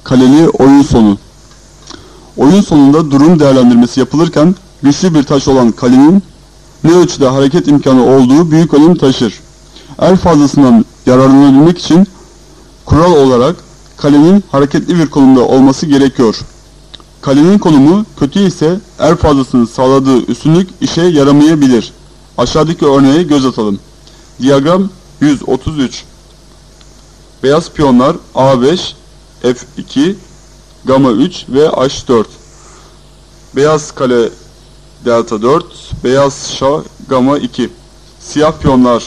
Kaleli oyun sonu. Oyun sonunda durum değerlendirmesi yapılırken güçlü bir taş olan kalenin ne ölçüde hareket imkanı olduğu büyük önem taşır. Fazlasından yararlanabilmek için kural olarak kalenin hareketli bir konumda olması gerekiyor. Kalenin konumu kötü ise fazlasının sağladığı üstünlük işe yaramayabilir. Aşağıdaki örneğe göz atalım. Diyagram 133. Beyaz piyonlar A5, F2, Gama 3 ve H4. Beyaz kale Delta 4, beyaz şah Gama 2. Siyah piyonlar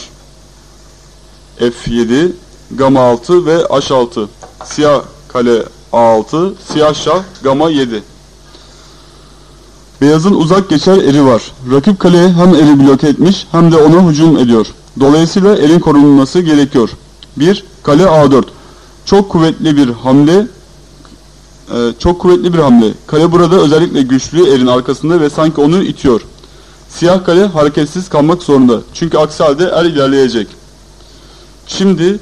F7, Gama 6 ve H6. Siyah kale A6, siyah şah Gama 7. Beyazın uzak geçer eri var. Rakip kaleye hem eri bloke etmiş hem de ona hücum ediyor. Dolayısıyla erin korunması gerekiyor. 1. Kale A4. Çok kuvvetli bir hamle. Kale burada özellikle güçlü erin arkasında ve sanki onu itiyor. Siyah kale hareketsiz kalmak zorunda. Çünkü aksi halde er ilerleyecek. Şimdi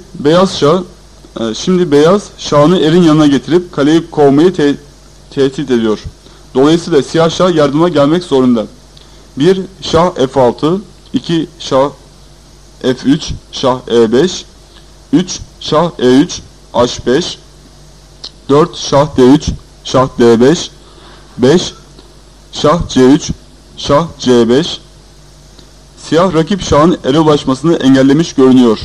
beyaz şahını erin yanına getirip kaleyi kovmayı tehdit ediyor. Dolayısıyla siyah şah yardıma gelmek zorunda. 1. Şah F6, 2. Şah F3, şah E5, 3. Şah E3, H5, 4. Şah D3, şah D5, 5. Şah C3, şah C5. Siyah rakip şahın ere ulaşmasını engellemiş görünüyor.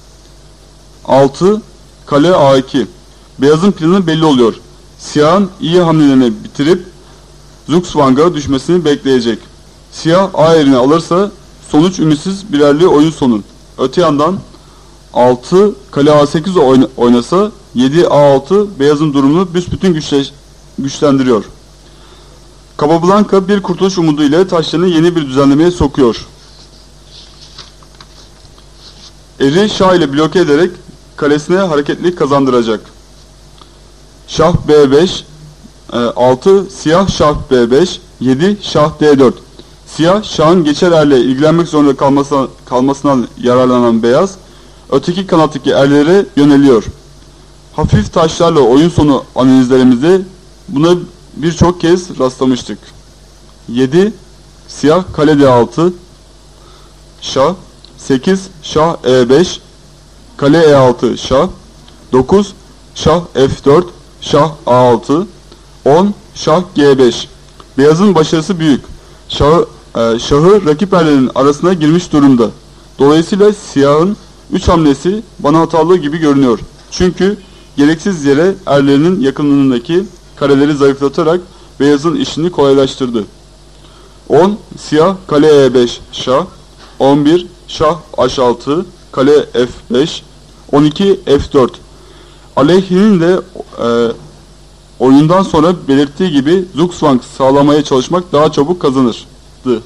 6. Kale A2. Beyazın planı belli oluyor. Siyahın iyi hamlelerini bitirip Zugzwang'a düşmesini bekleyecek. Siyah A erini alırsa sonuç ümitsiz birerli oyun sonu. Öte yandan 6 kale A8 oynasa 7 A6 beyazın durumunu büsbütün güçlendiriyor. Capablanca bir kurtuluş umudu ile taşlarını yeni bir düzenlemeye sokuyor. Eri şah ile bloke ederek kalesine hareketlilik kazandıracak. Şah B5, 6 siyah şah B5, 7 şah D4. Siyah şahın geçer erle ilgilenmek zorunda kalmasından yararlanan beyaz, öteki kanattaki erlere yöneliyor. Hafif taşlarla oyun sonu analizlerimizde buna birçok kez rastlamıştık. 7 siyah kale D6, şah, 8 şah E5, kale E6 şah, 9 şah F4, şah A6, 10 şah G5. Beyazın başarısı büyük. Şahı rakip erlerin arasına girmiş durumda. Dolayısıyla siyahın 3 hamlesi bana hatalı gibi görünüyor. Çünkü gereksiz yere erlerinin yakınlığındaki kareleri zayıflatarak beyazın işini kolaylaştırdı. 10 siyah kale E5 şah, 11 şah H6, kale F5, 12 F4. Aleyhi'nin de oyundan sonra belirttiği gibi Zugzwang sağlamaya çalışmak daha çabuk kazanırdı.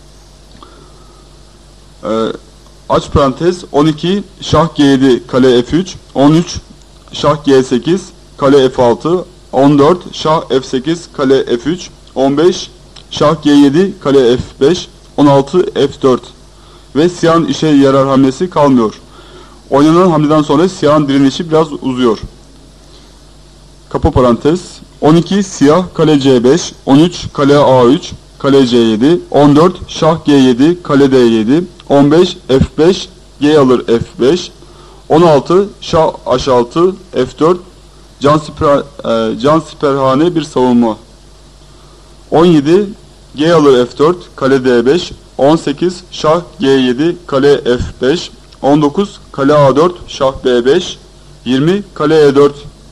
Aç parantez 12 şah G7 kale F3, 13 şah G8 kale F6, 14 şah F8 kale F3, 15 şah G7 kale F5, 16 F4 ve siyahın işe yarar hamlesi kalmıyor. Oynanan hamleden sonra siyahın direnişi biraz uzuyor. Kapı parantez 12 siyah kale C5, 13 kale A3 kale C7, 14 şah G7 kale D7, 15 F5 G alır F5, 16 şah H6 F4 cansiperhane bir savunma, 17 G alır F4 kale D5, 18 şah G7 kale F5, 19 kale A4 şah B5, 20 kale E4.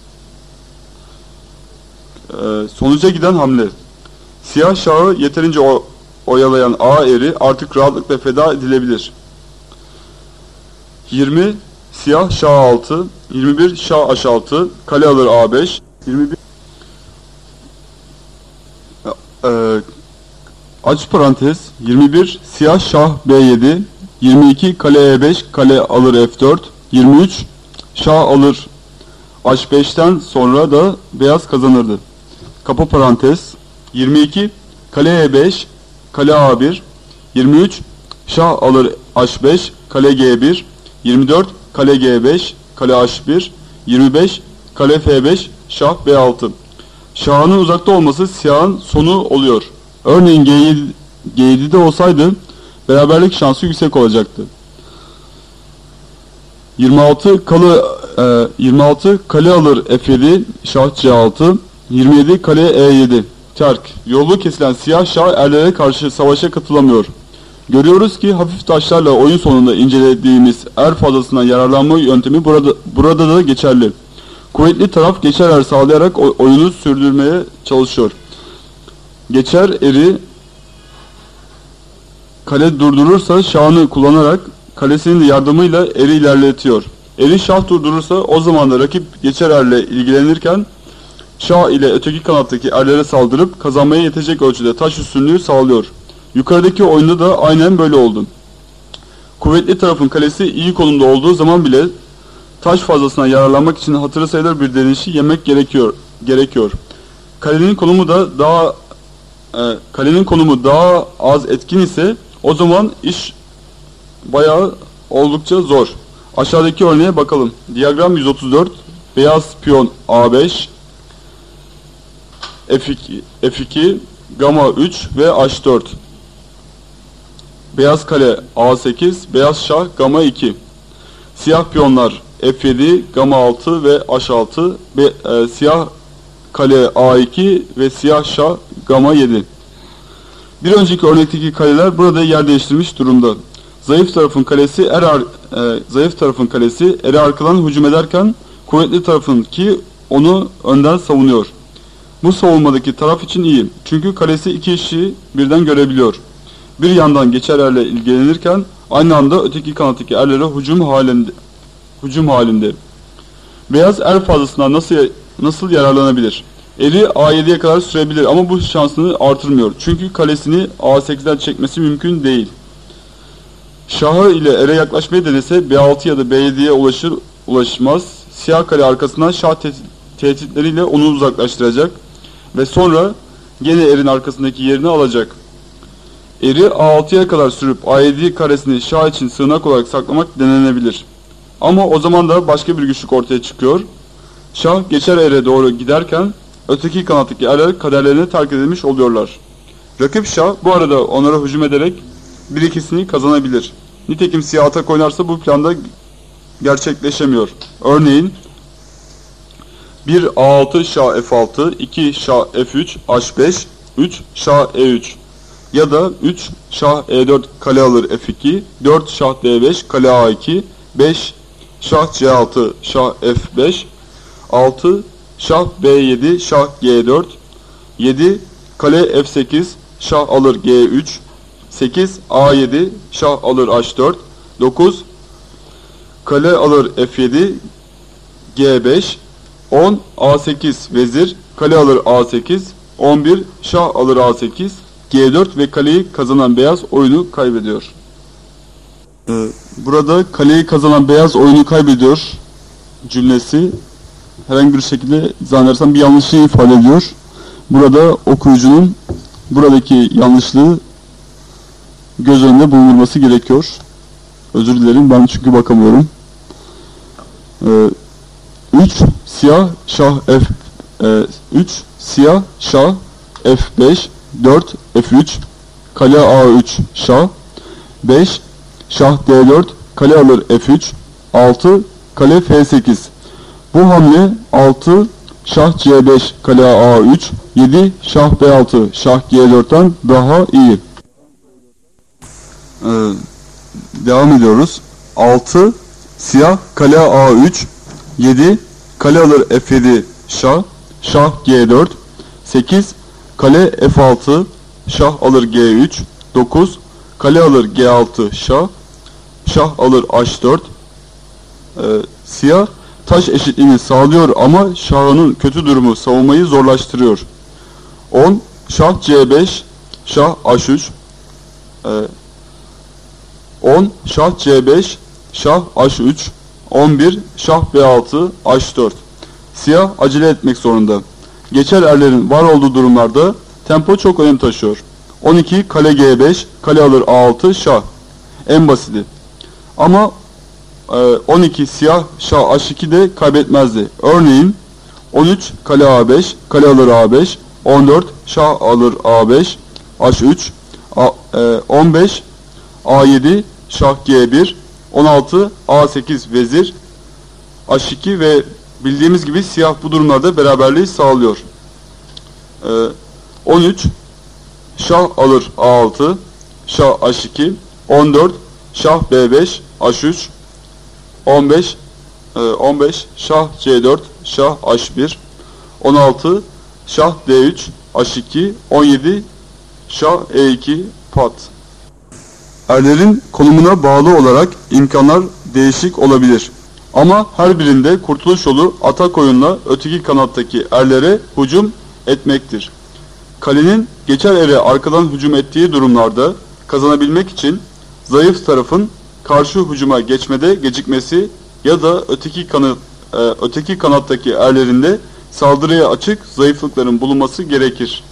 Sonuca giden hamle. Siyah şahı yeterince oyalayan A eri artık rahatlıkla feda edilebilir. 20 siyah şah 6, 21 şah H6, kale alır A5, 21 aç parantez 21 siyah şah B7, 22 kale E5 kale alır F4, 23 şah alır H5'ten sonra da beyaz kazanırdı. Kapı parantez 22 kale E5 kale A1, 23 şah alır H5 kale G1, 24 kale G5 kale H1, 25 kale F5 şah B6. Şahının uzakta olması siyahın sonu oluyor. Örneğin G7'de olsaydı beraberlik şansı yüksek olacaktı. 26 kale alır F7, şah C6. 27 kale E7. Terk. Yolu kesilen siyah şah erlere karşı savaşa katılamıyor. Görüyoruz ki hafif taşlarla oyun sonunda incelediğimiz er fazlasından yararlanma yöntemi burada da geçerli. Kuvvetli taraf geçer er sağlayarak oyunu sürdürmeye çalışıyor. Geçer eri kale durdurursa şahını kullanarak kalesinin de yardımıyla eri ilerletiyor. Eri şah durdurursa o zaman da rakip geçer erle ilgilenirken şah ile öteki kanattaki erlere saldırıp kazanmaya yetecek ölçüde taş üstünlüğü sağlıyor. Yukarıdaki oyunda da aynen böyle oldu. Kuvvetli tarafın kalesi iyi konumda olduğu zaman bile taş fazlasına yararlanmak için hatırı sayılır bir direnişi yemek gerekiyor. Kalenin konumu daha az etkin ise o zaman iş oldukça zor. Aşağıdaki örneğe bakalım. Diyagram 134. Beyaz piyon A5, F2, gama 3 ve H4. Beyaz kale A8, beyaz şah gama 2. Siyah piyonlar F7, gama 6 ve H6. Siyah kale A2 ve siyah şah gama 7. Bir önceki örnekteki kaleler burada yer değiştirmiş durumda. Zayıf tarafın kalesi eri arkadan hücum ederken kuvvetli tarafın ki onu önden savunuyor. Bu savunmadaki taraf için iyi. Çünkü kalesi iki işi birden görebiliyor. Bir yandan geçer erle ilgilenirken aynı anda öteki kanattaki erlere hücum halinde. Beyaz er fazlasından nasıl yararlanabilir? Eri A7'ye kadar sürebilir ama bu şansını artırmıyor. Çünkü kalesini A8'den çekmesi mümkün değil. Şahı ile ere yaklaşmayı denese B6 ya da B7'ye ulaşmaz. Siyah kale arkasından şah tehditleriyle onu uzaklaştıracak ve sonra gene erin arkasındaki yerini alacak. Eri A6'ya kadar sürüp A7 karesini şah için sığınak olarak saklamak denenebilir. Ama o zaman da başka bir güçlük ortaya çıkıyor. Şah geçer ere doğru giderken öteki kanattaki erler kaderlerini terk edilmiş oluyorlar. Rakip şah bu arada onlara hücum ederek bir ikisini kazanabilir. Nitekim siyah atak oynarsa bu planda gerçekleşemiyor. Örneğin 1 A6 şah F6, 2 şah F3, H5, 3 şah E3 ya da 3 şah E4 kale alır F2, 4 şah D5 kale A2, 5 şah C6 şah F5, 6 şah B7 şah G4, 7 kale F8 şah alır G3, 8 A7 şah alır H4, 9 kale alır F7 G5, 10 A8 vezir kale alır A8, 11 şah alır A8, G4 ve kaleyi kazanan beyaz oyunu kaybediyor. Burada kaleyi kazanan beyaz oyunu kaybediyor cümlesi herhangi bir şekilde zannedersem bir yanlışlığı ifade ediyor. Burada okuyucunun buradaki yanlışlığı göz önünde bulundurması gerekiyor. Özür dilerim, ben çünkü bakamıyorum. 3 siyah şah F5, 4 F3 kale A3 şah, 5 şah D4 kale alır F3, 6 kale F8. Bu hamle 6 şah C5 kale A3, 7 şah B6 şah G4'ten daha iyi. Devam ediyoruz. 6 siyah kale A3, 7 kale alır F7 şah G4, 8 kale F6 şah alır G3, 9 kale alır G6 şah alır H4. Siyah taş eşitliğini sağlıyor ama şahının kötü durumu savunmayı zorlaştırıyor. 10 şah C5 şah H3, 10 şah C5 şah H3, 11 şah B6 H4. Siyah acele etmek zorunda. Geçer erlerin var olduğu durumlarda tempo çok önem taşıyor. 12 kale G5 kale alır A6 şah. En basiti. Ama 12 siyah şah H2 de kaybetmezdi. Örneğin 13 kale A5, kale alır A5, 14 şah alır A5, H3, 15 A7, şah G1, 16 A8 vezir, H2 ve bildiğimiz gibi siyah bu durumlarda beraberliği sağlıyor. 13 şah alır A6, şah H2, 14 şah B5, H3, 15 şah C4, şah H1, 16 şah D3, H2, 17 şah E2 pat. Erlerin konumuna bağlı olarak imkanlar değişik olabilir. Ama her birinde kurtuluş yolu atak oyunla öteki kanattaki erlere hücum etmektir. Kalenin geçer ere arkadan hücum ettiği durumlarda kazanabilmek için zayıf tarafın karşı hücuma geçmede gecikmesi ya da öteki kanattaki erlerinde saldırıya açık zayıflıkların bulunması gerekir.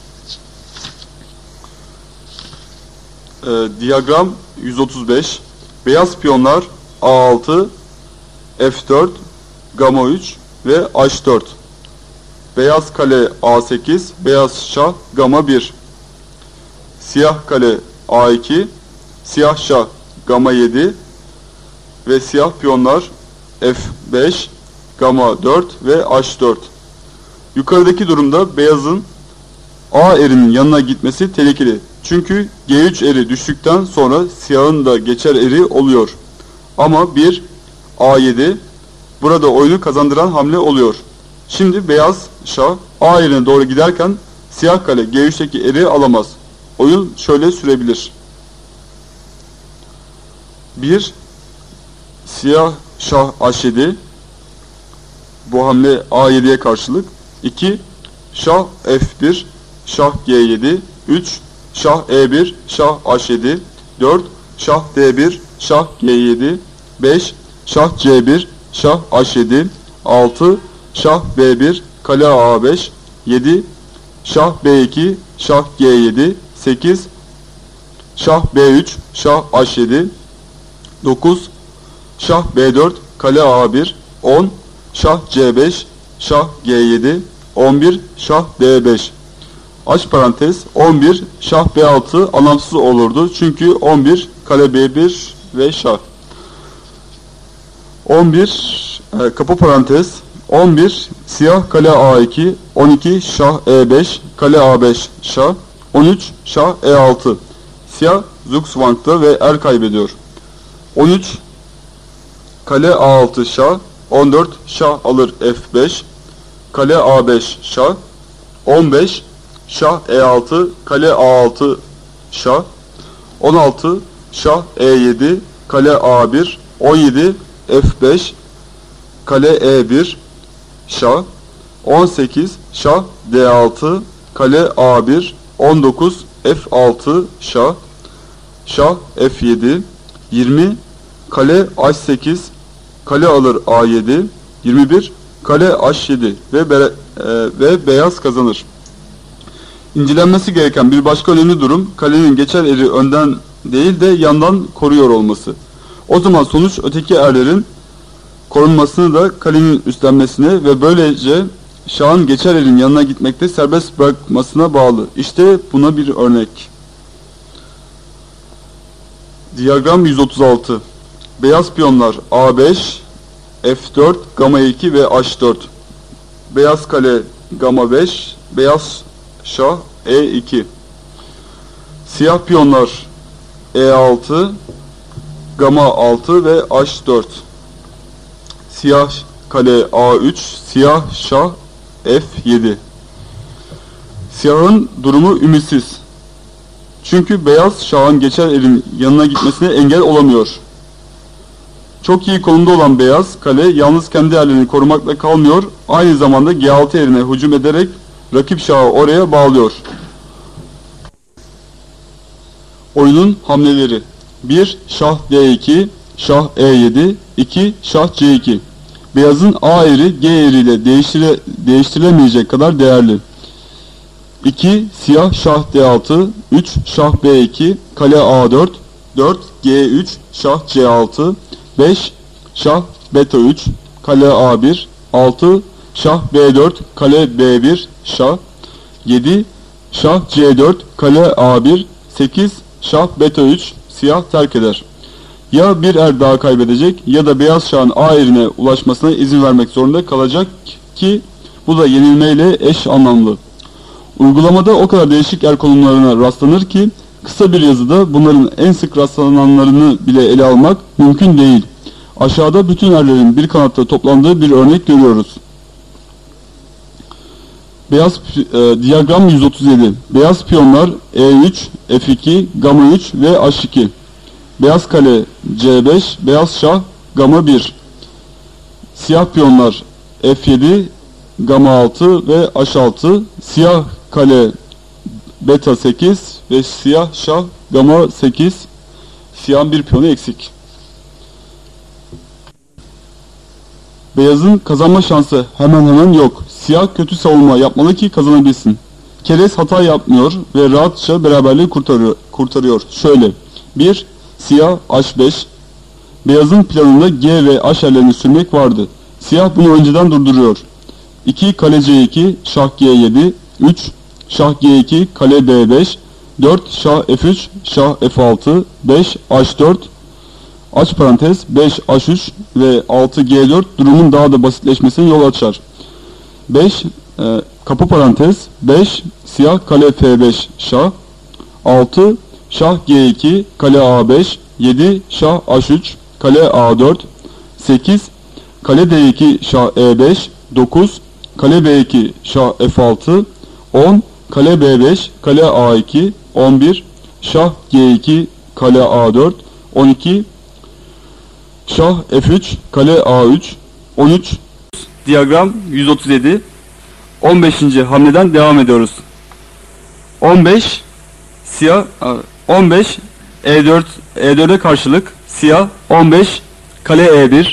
Diyagram 135. Beyaz piyonlar A6, F4, Gama 3 ve H4. Beyaz kale A8, beyaz şah Gama 1. Siyah kale A2, siyah şah Gama 7 ve siyah piyonlar F5, Gama 4 ve H4. Yukarıdaki durumda beyazın A erinin yanına gitmesi tehlikeli. Çünkü G3 eri düştükten sonra siyahın da geçer eri oluyor. Ama 1 A7 burada oyunu kazandıran hamle oluyor. Şimdi beyaz şah A yerine doğru giderken siyah kale G3'teki eri alamaz. Oyun şöyle sürebilir. 1 siyah şah H7, bu hamle A7'ye karşılık. 2 şah F1, şah G7, 3 şah E1, şah H7, 4 şah D1, şah G7, 5 şah C1, şah H7, 6 şah B1, kale A5, 7 şah B2, şah G7, 8 şah B3, şah H7, 9 şah B4, kale A1, 10 şah C5, şah G7, 11 şah D5. Aç parantez, 11 şah B6 anlamsız olurdu. Çünkü 11 kale B1 ve şah. 11 kapı parantez, 11 siyah kale A2, 12 şah E5, kale A5 şah, 13 şah E6. Siyah zugzwang'da ve er kaybediyor. 13 kale A6 şah, 14 şah alır F5, kale A5 şah, 15 şah E6, kale A6 şah, 16 şah E7, kale A1, 17 F5, kale E1 şah, 18 şah D6, kale A1, 19 F6 şah, şah F7, 20 kale H8, kale alır A7, 21 kale H7 ve beyaz kazanır. İncelenmesi gereken bir başka önemli durum, kalenin geçer eri önden değil de yandan koruyor olması. O zaman sonuç öteki erlerin korunmasını da kalenin üstlenmesine ve böylece şahın geçer erin yanına gitmekte serbest bırakmasına bağlı. İşte buna bir örnek. Diyagram 136. Beyaz piyonlar A5, F4, Gama 2 ve H4. Beyaz kale Gama 5, beyaz şah E2. Siyah piyonlar E6, Gama 6 ve H4. Siyah kale A3, siyah şah F7. Siyahın durumu ümitsiz. Çünkü beyaz şahın geçer erin yanına gitmesine engel olamıyor. Çok iyi konumda olan beyaz kale yalnız kendi erlerini korumakla kalmıyor, aynı zamanda G6 erine hücum ederek rakip şahı oraya bağlıyor. Oyunun hamleleri: 1 şah D2, şah E7, 2 şah C2. Beyazın A eri G eriyle değiştirilemeyecek kadar değerli. 2 siyah şah D6, 3 şah B2, kale A4, 4 G3, şah C6, 5 şah beta 3, kale A1, 6 şah B4, kale B1, şah. 7, şah C4, kale A1. 8, şah beta 3, siyah terk eder. Ya bir er daha kaybedecek ya da beyaz şahın A yerine ulaşmasına izin vermek zorunda kalacak ki bu da yenilmeyle eş anlamlı. Uygulamada o kadar değişik er konumlarına rastlanır ki kısa bir yazıda bunların en sık rastlananlarını bile ele almak mümkün değil. Aşağıda bütün erlerin bir kanatta toplandığı bir örnek görüyoruz. Diyagram 137. Beyaz piyonlar E3, F2, Gama 3 ve H2. Beyaz kale C5, beyaz şah Gama 1. Siyah piyonlar F7, Gama 6 ve H6. Siyah kale beta 8 ve siyah şah Gama 8. Siyahın bir piyonu eksik. Beyazın kazanma şansı hemen yok. Siyah kötü savunma yapmalı ki kazanabilsin. Keres hata yapmıyor ve rahatça beraberliği kurtarıyor. Şöyle. 1. Siyah H5. Beyazın planında G ve H erlerini sürmek vardı. Siyah bunu önceden durduruyor. 2. Kale C2, şah G7. 3. Şah G2, kale B5. 4. Şah F3, şah F6. 5. H4. Aç parantez 5 H3 ve 6 G4 durumun daha da basitleşmesine yol açar. 5 kapı parantez 5 siyah kale F5 şah. 6 şah G2 kale A5. 7 şah H3 kale A4. 8 kale D2 şah E5. 9 kale B2 şah F6. 10 kale B5 kale A2. 11 şah G2 kale A4. 12 şah F3, kale A3, 13. Diyagram 137. 15. hamleden devam ediyoruz. 15 siyah 15 E4'e karşılık siyah 15 kale E1.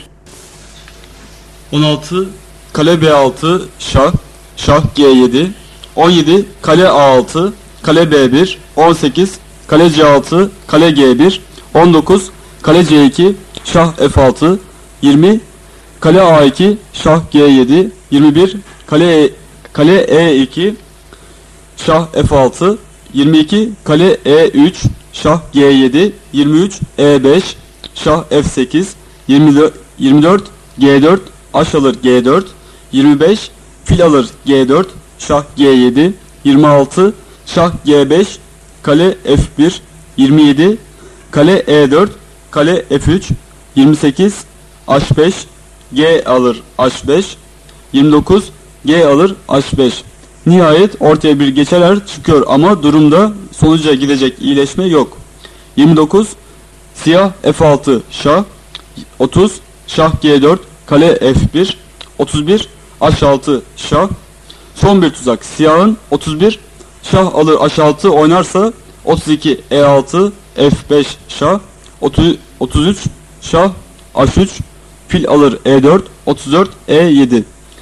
16 kale B6 şah G7. 17 kale A6 kale B1. 18 kale C6 kale G1. 19 kale C2 şah F6. 20 kale A2 şah G7. 21 kale E2 şah F6. 22 kale E3 şah G7. 23 E5 şah F8. 24 G4 H alır G4. 25 fil alır G4 şah G7. 26 şah G5 kale F1. 27 kale E4 kale F3. 28 H5 G alır H5. 29 G alır H5. Nihayet ortaya bir geçer çıkıyor ama durumda sonuca gidecek iyileşme yok. 29 siyah F6 şah. 30 şah G4 kale F1. 31 H6 şah. Son bir tuzak. Siyahın 31 şah alır H6 oynarsa 32 E6 F5 şah. 33 şah H3 fil alır E4. 34 E7.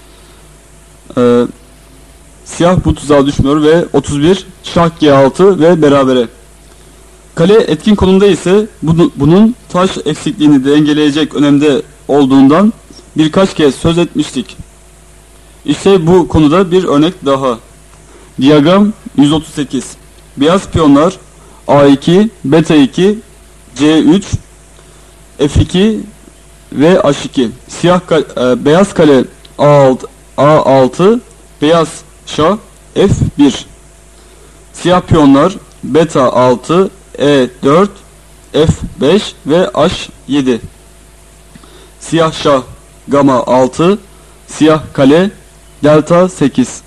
Siyah bu tuzağa düşmüyor ve 31 şah G6 ve berabere. Kale etkin konumda ise bunun taş eksikliğini dengeleyecek önemde olduğundan birkaç kez söz etmiştik. İşte bu konuda bir örnek daha. Diyagram 138. Beyaz piyonlar A2, beta 2, C3, F2 ve H2. Beyaz kale A6, beyaz şah F1. Siyah piyonlar beta 6, E4, F5 ve H7. Siyah şah gama 6, siyah kale delta 8.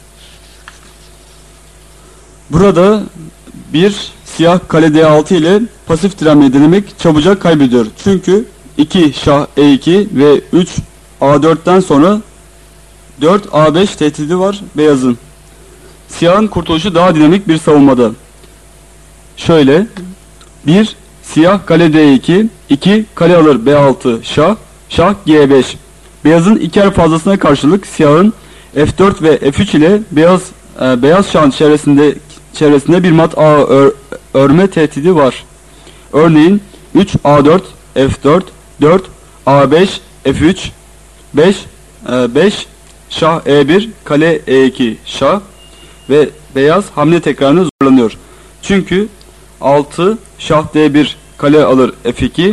Burada bir siyah kale D6 ile pasif direnmeyi denemek çabucak kaybediyor. Çünkü 2 şah E2 ve 3 A4'ten sonra 4 A5 tehdidi var beyazın. Siyahın kurtuluşu daha dinamik bir savunmada. Şöyle 1 siyah kale D2, 2 kale alır B6 şah G5. Beyazın 2 er fazlasına karşılık siyahın F4 ve F3 ile beyaz şahın çevresinde bir mat A örme tehdidi var. Örneğin 3 A4 F4 4 A5 F3 5 şah E1, kale E2, şah ve beyaz hamle tekrarını zorlanıyor. Çünkü 6 şah D1 kale alır F2,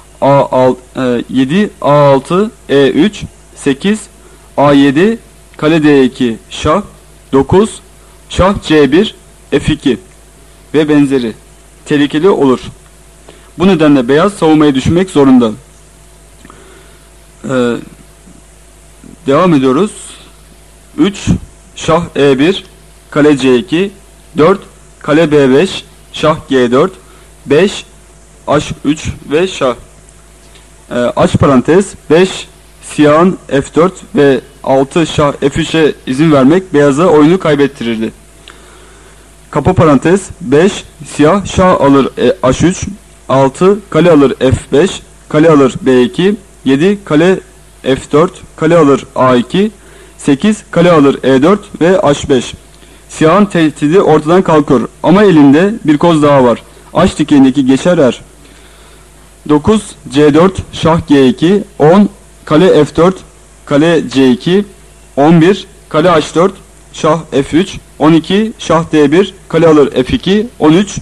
7 A6 E3, 8 A7 kale D2 şah, 9 şah C1 F2 ve benzeri tehlikeli olur. Bu nedenle beyaz savunmayı düşünmek zorunda. Devam ediyoruz. 3 şah E1 kale C2, 4 kale B5 şah G4, 5 H3 ve şah. Aç parantez, 5 siyahın F4 ve 6 şah F3'e izin vermek beyaza oyunu kaybettirirdi. Kapa parantez, 5 siyah şah alır H3, 6 kale alır F5, kale alır B2, 7 kale F4, kale alır A2, 8 kale alır E4 ve H5. Siyahın tehdidi ortadan kalkıyor ama elinde bir koz daha var. H dikeyindeki geçer er. 9 C4 şah G2, 10 kale F4 kale C2, 11 kale H4 şah F3, 12 şah D1 kale alır F2, 13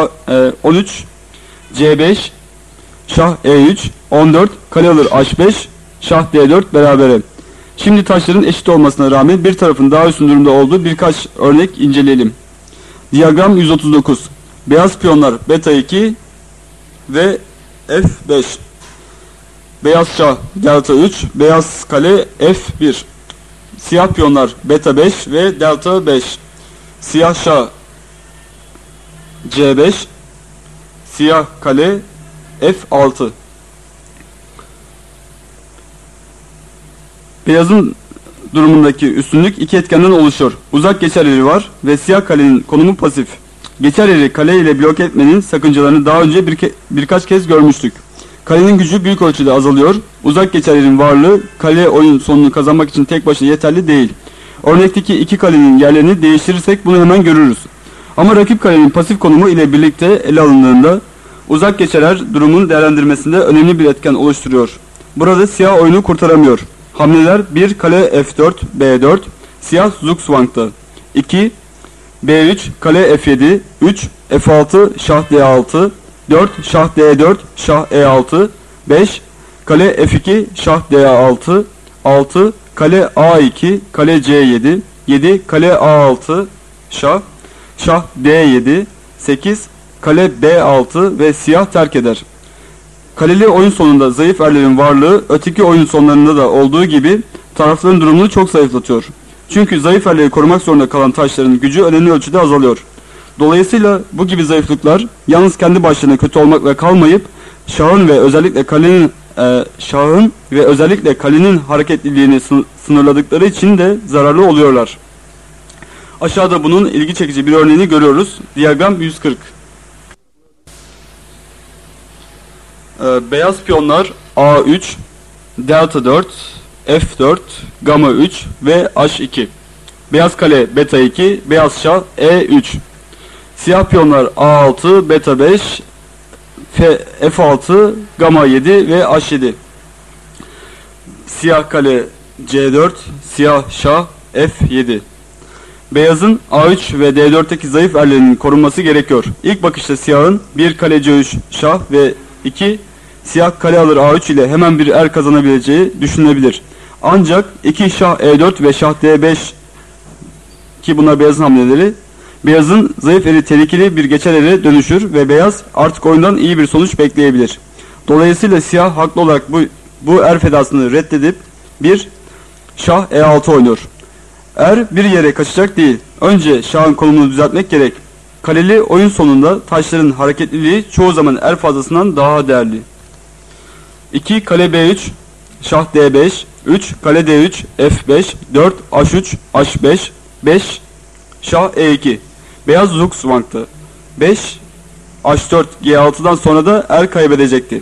C5 şah E3, 14 kale alır H5 şah D4 berabere. Şimdi taşların eşit olmasına rağmen bir tarafın daha üstün durumda olduğu birkaç örnek inceleyelim. Diyagram 139. Beyaz piyonlar beta 2 ve F5. Beyaz şah delta 3, beyaz kale F1. Siyah piyonlar beta 5 ve delta 5. Siyah şah C5, siyah kale F6. Beyazın durumundaki üstünlük iki etkenden oluşuyor. Uzak geçer yeri var ve siyah kalenin konumu pasif. Geçer yeri kale ile blok etmenin sakıncalarını daha önce birkaç kez görmüştük. Kalenin gücü büyük ölçüde azalıyor. Uzak geçer yerin varlığı kale oyun sonunu kazanmak için tek başına yeterli değil. Örnekteki iki kalenin yerlerini değiştirirsek bunu hemen görürüz. Ama rakip kalenin pasif konumu ile birlikte ele alındığında uzak geçerler durumun değerlendirmesinde önemli bir etken oluşturuyor. Burada siyah oyunu kurtaramıyor. Hamleler 1 kale F4 B4 siyah zugzwang'da, 2 B3 kale F7, 3 F6 şah D6, 4 şah D4 şah E6, 5 kale F2 şah D6, 6 kale A2 kale C7, 7 kale A6 şah D7, 8 kale B6 ve siyah terk eder. Kaleli oyun sonunda zayıf erlerin varlığı öteki oyun sonlarında da olduğu gibi tarafların durumunu çok zayıflatıyor. Çünkü zayıf erleri korumak zorunda kalan taşların gücü önemli ölçüde azalıyor. Dolayısıyla bu gibi zayıflıklar yalnız kendi başlarına kötü olmakla kalmayıp şahın ve özellikle kalenin hareketliliğini sınırladıkları için de zararlı oluyorlar. Aşağıda bunun ilgi çekici bir örneğini görüyoruz. Diyagram 140. Beyaz piyonlar A3, delta 4, F4, gamma 3 ve H2. Beyaz kale beta 2, beyaz şah E3. Siyah piyonlar A6, beta 5, F6, gamma 7 ve H7. Siyah kale C4, siyah şah F7. Beyazın A3 ve D4'teki zayıf erlerinin korunması gerekiyor. İlk bakışta siyahın 1 kale C3 şah ve 2 siyah kale alır A3 ile hemen bir er kazanabileceği düşünülebilir. Ancak 2 şah E4 ve şah D5 ki bunlar beyazın hamleleri, beyazın zayıf eri tehlikeli bir geçer ere dönüşür ve beyaz artık oyundan iyi bir sonuç bekleyebilir. Dolayısıyla siyah haklı olarak bu er fedasını reddedip bir şah E6 oynuyor. Er bir yere kaçacak değil. Önce şahın konumunu düzeltmek gerek. Kaleli oyun sonunda taşların hareketliliği çoğu zaman er fazlasından daha değerli. 2 kale B3 şah D5, 3 kale D3 F5, 4 H3 H5, 5 şah E2. Beyaz zugzwang'tı. 5 H4 G6'dan sonra da er kaybedecekti.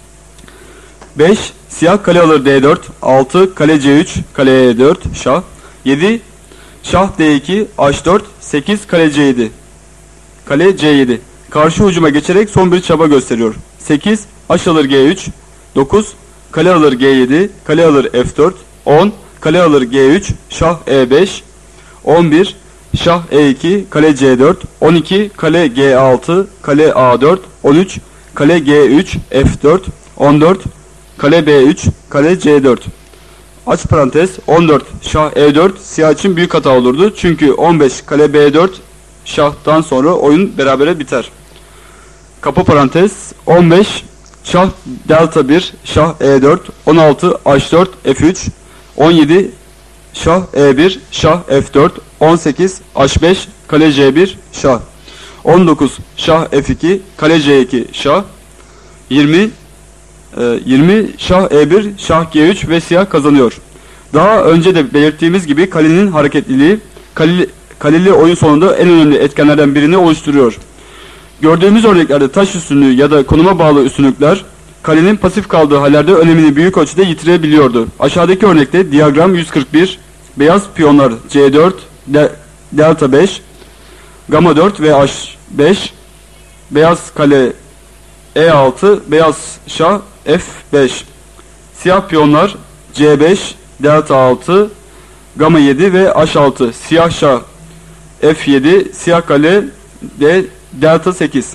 5 siyah kale alır D4, 6 kale C3 kale E4 şah, 7 şah D2 H4, 8 kale C7. Kale C7. Karşı hücuma geçerek son bir çaba gösteriyor. 8 H alır G3, 9 kale alır G7, kale alır F4, 10 kale alır G3, şah E5, 11, şah E2, kale C4, 12, kale G6, kale A4, 13, kale G3, F4, 14, kale B3, kale C4. Aç parantez, 14, şah E4 siyah için büyük hata olurdu. Çünkü 15, kale B4 şahtan sonra oyun berabere biter. Kapı parantez, 15, şah delta 1, şah E4, 16, H4, F3, 17, şah E1, şah F4, 18, H5, kale C1, şah. 19, şah F2, kale C2, şah. 20, şah E1, şah G3 ve siyah kazanıyor. Daha önce de belirttiğimiz gibi kalenin hareketliliği, kaleli oyun sonunda en önemli etkenlerden birini oluşturuyor. Gördüğümüz örneklerde taş üstünlüğü ya da konuma bağlı üstünlükler, kalenin pasif kaldığı hallerde önemini büyük ölçüde yitirebiliyordu. Aşağıdaki örnekte diyagram 141, beyaz piyonlar C4, delta 5, gamma 4 ve H5, beyaz kale E6, beyaz şah F5, siyah piyonlar C5, delta 6, gamma 7 ve H6, siyah şah F7, siyah kale de delta 8.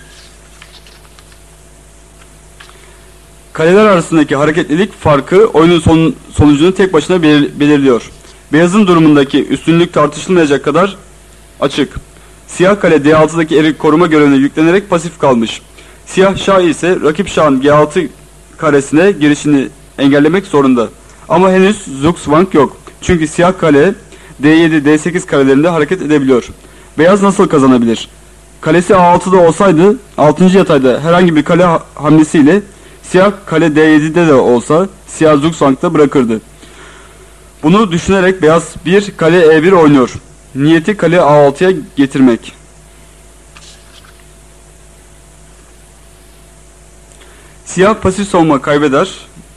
Kaleler arasındaki hareketlilik farkı oyunun sonucunu tek başına belirliyor. Beyazın durumundaki üstünlük tartışılmayacak kadar açık. Siyah kale D6'daki eri koruma görevine yüklenerek pasif kalmış. Siyah şah ise rakip şahın G6 karesine girişini engellemek zorunda. Ama henüz Zugzwang yok. Çünkü siyah kale D7, D8 karelerinde hareket edebiliyor. Beyaz nasıl kazanabilir? Kalesi A6'da olsaydı 6. yatayda herhangi bir kale hamlesiyle siyah kale D7'de de olsa siyah Zugzwang'da bırakırdı. Bunu düşünerek beyaz bir kale E1 oynuyor. Niyeti kale A6'ya getirmek. Siyah pasif savunma kaybeder.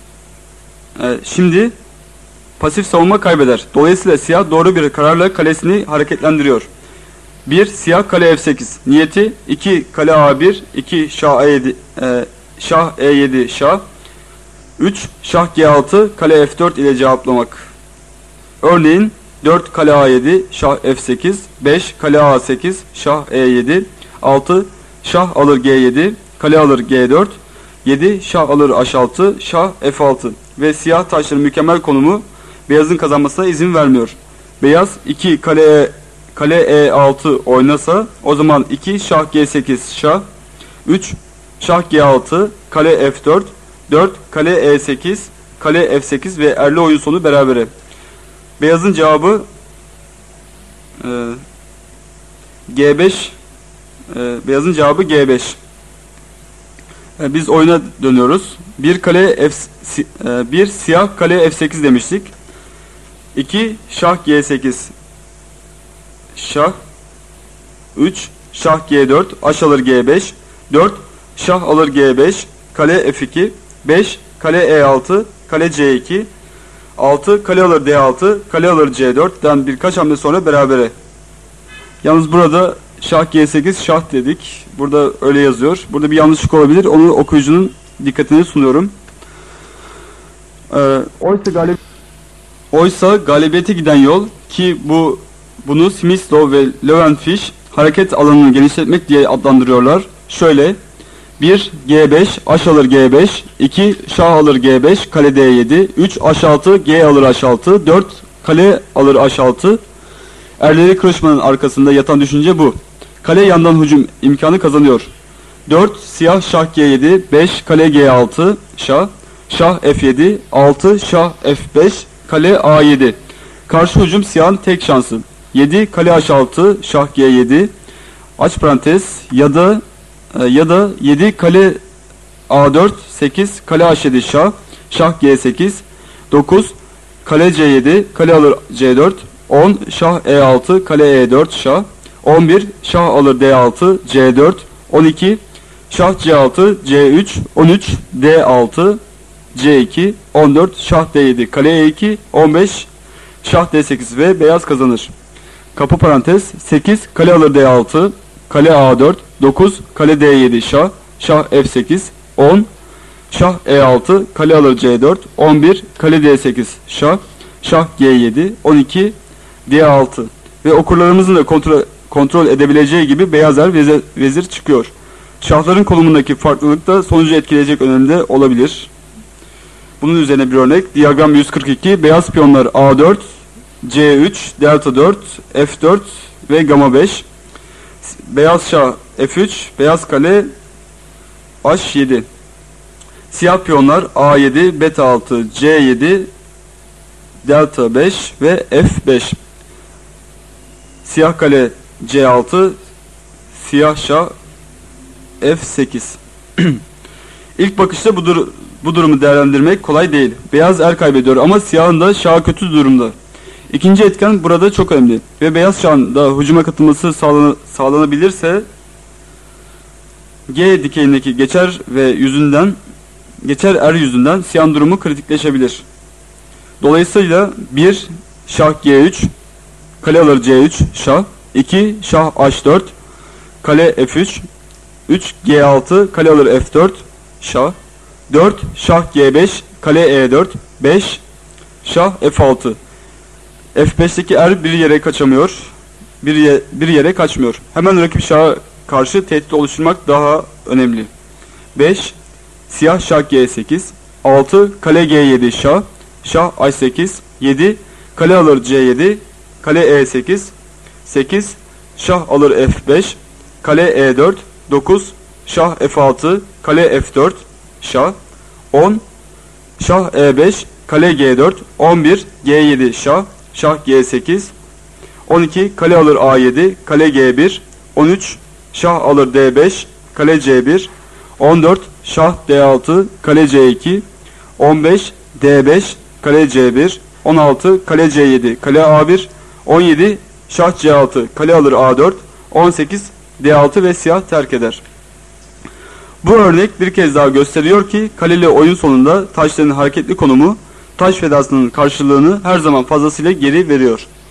Şimdi pasif savunma kaybeder. Dolayısıyla siyah doğru bir kararla kalesini hareketlendiriyor. 1. Siyah kale F8. Niyeti 2. Kale A1, 2. Şah E7, şah E7 şah. 3. Şah G6, kale F4 ile cevaplamak. Örneğin 4 kale A7, şah F8, 5 kale A8, şah E7, 6 şah alır G7, kale alır G4, 7 şah alır H6, şah F6 ve siyah taşların mükemmel konumu beyazın kazanmasına izin vermiyor. Beyaz 2 kale E6 oynasa o zaman 2 şah G8 şah, 3 şah G6, kale F4, 4 kale E8, kale F8 ve erli oyun sonu berabere. Beyazın cevabı G5. Beyazın cevabı G5. Biz oyuna dönüyoruz. Bir siyah kale F8 demiştik. 2 şah G8 şah, 3 şah G4, H alır G5, 4 şah alır G5, kale F2, 5 kale E6, kale C2, 6 kale alır D6, kale alır C4'den birkaç hamle sonra berabere. Yalnız burada şah G8 şah dedik. Burada öyle yazıyor. Burada bir yanlışlık olabilir. Onu okuyucunun dikkatine sunuyorum. Oysa galibiyete giden yol ki bunu Smyslow ve Löwenfisch hareket alanını genişletmek diye adlandırıyorlar. Şöyle: 1 G5, H alır G5, 2 şah alır G5, kale D7, 3 H6, G alır H6, 4 kale alır H6. Erleri kırışmanın arkasında yatan düşünce bu. Kale yandan hücum imkanı kazanıyor. 4 siyah şah G7, 5 kale G6 şah, şah F7, 6 şah F5, kale A7. Karşı hücum siyahın tek şansı. 7 kale H6, şah G7, aç parantez ya da 7 kale A4, 8 kale H7 şah, şah G8, 9 kale C7, kale alır C4, 10 şah E6, kale E4 şah, 11 şah alır D6, C4, 12 şah C6, C3, 13 D6, C2, 14 şah D7, kale E2, 15 şah D8 ve beyaz kazanır. Kapı parantez, 8 kale alır D6, kale A4, 9 kale D7 şah, şah F8, 10 şah E6, kale alır C4, 11 kale D8 şah, şah G7, 12 D6 ve okurlarımızın da kontrol edebileceği gibi beyaz er vezir çıkıyor. Şahların konumundaki farklılık da sonucu etkileyecek önemde olabilir. Bunun üzerine bir örnek. Diyagram 142. Beyaz piyonlar A4, C3, delta 4, F4 ve gamma 5. Beyaz şah F3, beyaz kale H7. Siyah piyonlar A7, beta 6, C7, delta 5 ve F5. Siyah kale C6, siyah şah F8. İlk bakışta bu durumu değerlendirmek kolay değil. Beyaz er kaybediyor ama siyahın da şahı kötü durumda. İkinci etken burada çok önemli ve beyaz şahın da hücuma katılması sağlanabilirse G dikeyindeki geçer er yüzünden siyahın durumu kritikleşebilir. Dolayısıyla 1 şah G3, kale alır C3 şah, 2 şah H4, kale F3, 3 G6, kale alır F4 şah, 4 şah G5, kale E4, 5 şah F6. F5'teki er bir yere kaçamıyor. Bir yere kaçmıyor. Hemen rakip şaha karşı tehdit oluşturmak daha önemli. 5 siyah şah G8, 6 kale G7 şah, şah H8, 7 kale alır C7, kale E8, 8 şah alır F5, kale E4, 9 şah F6, kale F4 şah, 10 şah E5, kale G4, 11 G7 şah, şah G8, 12 kale alır A7, kale G1, 13 şah alır D5, kale C1, 14 şah D6, kale C2, 15 D5, kale C1, 16 kale C7, kale A1, 17 şah C6, kale alır A4, 18 D6 ve siyah terk eder. Bu örnek bir kez daha gösteriyor ki kaleli oyun sonunda taşların hareketli konumu taş fedasının karşılığını her zaman fazlasıyla geri veriyor.